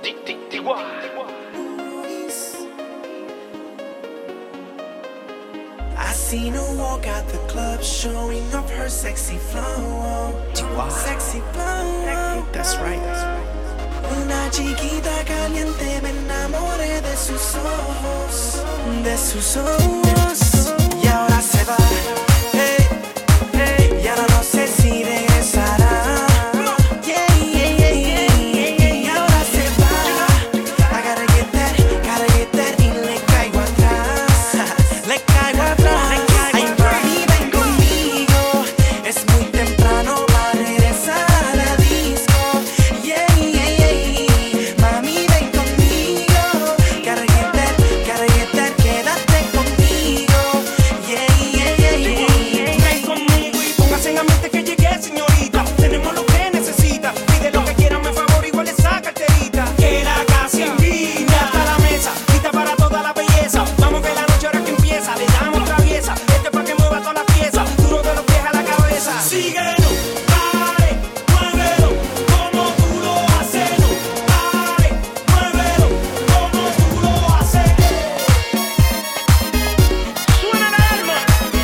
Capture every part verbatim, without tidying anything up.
I seen her walk out the club, showing off her sexy flow. Sexy flow. That's right. Una chiquita caliente, me enamoré de sus ojos, de sus ojos. Y ahora se va, hey, hey, y ahora no sé si regresará. Yeah, yeah, yeah, yeah, yeah. Y ahora se va. I gotta get that, gotta get that, y le caigo atrás, le caigo atrás. Ay, mami, ven conmigo, es muy temprano para regresar a la disco. Yeah, yeah, yeah. Mami, ven conmigo, gotta get that, gotta get that, quédate conmigo. Yeah, yeah, yeah, yeah. Ven conmigo y póngase en la mente que llegué, señorita. Tenemos lo que necesita. Pide lo que quiera, me favor, igual esa carterita. Que la casa invita hasta la mesa, lista para toda la belleza. Vamos que la noche ahora que empieza, le damos traviesa. Este pa' que mueva todas las piezas, duro de los pies a la cabeza. Síguelo, dale, muévelo, como tú lo haces. Dale, muévelo, como tú lo haces. Suena la alarma.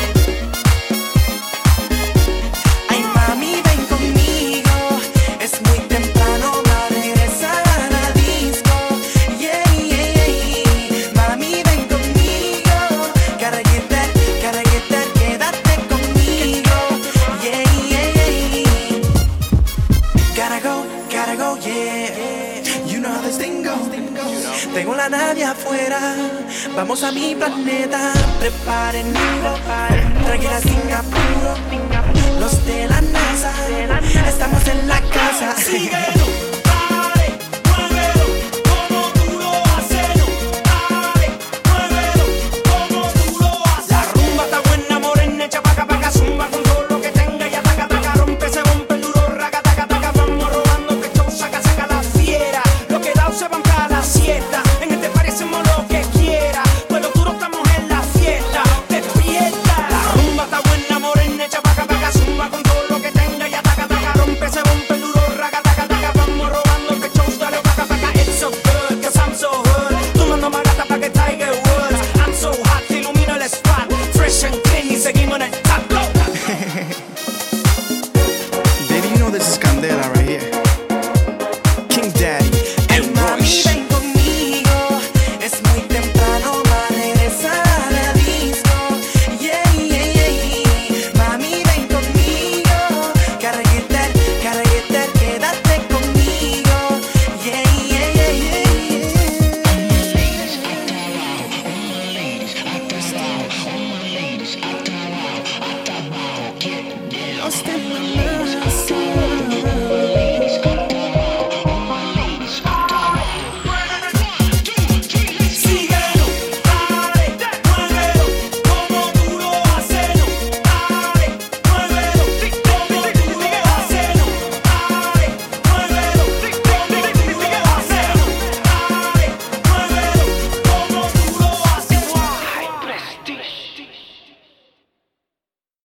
Ay, mami, ven conmigo, es muy temprano para regresar a la disco. Yeah, yeah, yeah. Mami, ven conmigo, gotta get that, gotta get that, quédate conmigo. Yeah, yeah, yeah. Gotta go, gotta go, yeah. You know how this thing goes. Tengo la nave afuera, vamos a mi planeta. Preparen tranquila sin apuro. Los de la NASA, estamos en la casa. Síguelo.